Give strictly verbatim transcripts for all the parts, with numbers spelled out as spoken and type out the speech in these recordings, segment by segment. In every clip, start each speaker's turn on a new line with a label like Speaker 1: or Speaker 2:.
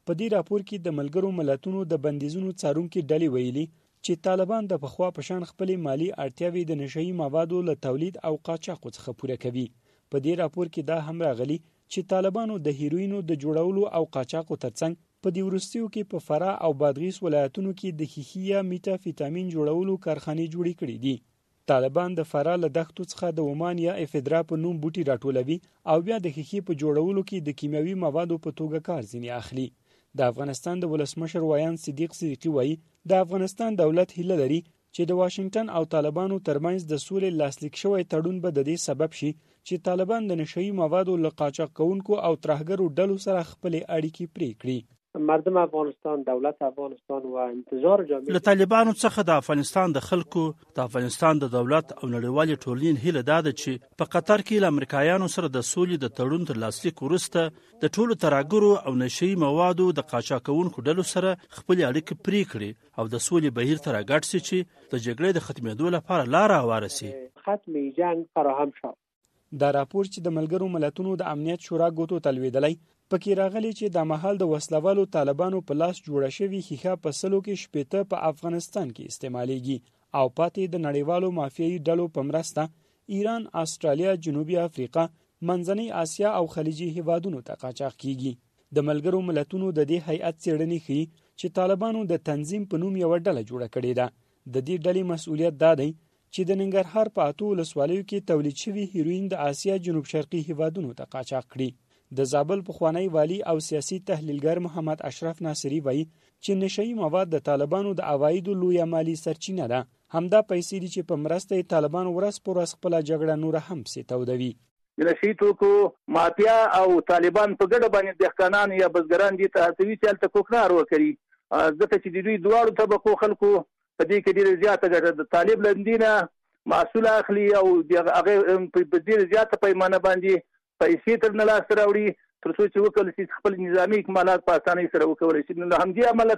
Speaker 1: په دې راپور کې د ملګرو ملتونو د بندیزونو څارونکي ډلې ویلي چې طالبان د پخوا په شان خپلې مالی اړتیاوې د نشهیي موادو له تولید او قاچاقو څخه پوره کوي. په دې راپور کې دا هم راغلي چې طالبانو د هیروینو د جوړولو او قاچاقو ترڅنګ په دې وروستیو کې په فراه او بادغیس ولایتونو کې د ښیښې یا میټافیتامین جوړولو کارخانې جوړې کړې دي. طالبان د فراه له دښتو څخه د ومان یا افیدرا په نوم بوټي راټولوي او بیا د ښیښې په جوړولو کې د کیمیاوي موادو په توګه کار ځینې اخلي. د افغانستان د ولسمشر وایان صدیق صدیقي وایي د افغانستان دولت هیله لري چې د واشنگټن او طالبانو ترمنځ د سولې لاسلیک شوی تړون به د دې سبب شي چې طالبان د نشهیي موادو له قاچاق کوونکو او ترهګرو ډلو سره خپلې اړیکې پرې کړي.
Speaker 2: مردم افغانستان، دولت افغانستان و انتظار جامعه
Speaker 3: له طالبانو څخه د افغانستان د خلکو، د افغانستان د دولت او نړیوالې ټولنې هیله دا ده چې په قطر کې له امریکایانو سره د سولې د تړون تر لاسلیک وروسته د ټولو ترهګرو او نشهیي موادو د قاچاق کوونکو ډلو سره خپلې اړیکې پرې کړي او د سولې بهیر ته راګډ شي چې د جګړې د ختمېدو لپاره لاره هواره شي.
Speaker 2: ختم جنگ فراهم شو.
Speaker 1: دا راپور چې د ملګرو ملتونو د امنیت شورا ګوتو تلویدلی پکې راغلی چې د مهال د وسلوالو طالبانو په لاس جوړه شوې ښیښه په سلو کې شپېته په افغانستان کې استعمالیږي او پاتې د نړیوالو مافیایي ډلو په مرسته ایران، استرالیا، جنوبي افریقا، منځنۍ اسیا او خلیجي هیوادونو ته قاچاق کیږي. د ملګرو ملتونو د دې هیئت څېړنې ښيي چې طالبانو د تنظیم په نوم یوه ډله جوړه کړې ده. د دې ډلې مسؤلیت دا دی چې د ننګرهار په اتو ولسوالیو کې تولید شوي هیروین د اسیا جنوب شرقي هیوادونو ته قاچاق کړي. د زابل پخوانی والی او سیاسي تحلیلګر محمد اشرف ناصری وایي چې نشهیي مواد د طالبانو د عوایدو لویه مالي سرچینه ده. همدا پیسې دي چې په مرسته یې طالبان ورځ په ورځ خپله جګړه نوره هم پسې تودوي.
Speaker 4: د نشهیي توکو مافیا او طالبان په ګډه باندې دهقانان یا بزګران دي ته هڅوي چې هلته کوکنار وکړي، ځکه چې د دوی دواړو طبقو خلکو په دې کې ډېره زیاته ګټه د طالب له دینه محصول اخلي او هغه په ډېره زیاته پیمانه باندې پیسې تر نه لاسته راوړي تر څو چې وکړي چې خپل نظامي اکمالات په اسانۍ سره وکړي شي. نو همدې عملت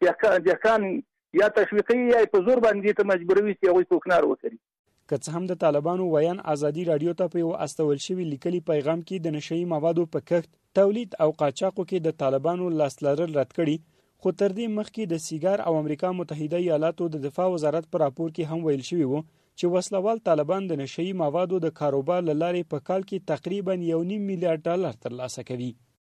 Speaker 4: دهقان یا تشویقي یا په زور باندې ته مجبوروي چې هغوی کوکنار وکړي.
Speaker 1: که څه هم د طالبانو ویان ازادي راډیو ته په یو استول شوي لیکلي پیغام کې د نشهیي موادو په کښت، تولید او قاچاقو کې د طالبانو لاس لرل رد کړي، خو تر دې مخکې د سیګار او امریکا متحده ایالاتو د دفاع وزارت په راپور کې هم ویل شوي وو چې وسلوال طالبان د نشهیي موادو د کاروبار له لارې په کال کې تقریبا یو نیم میلیارډ ډالر ترلاسه کوي.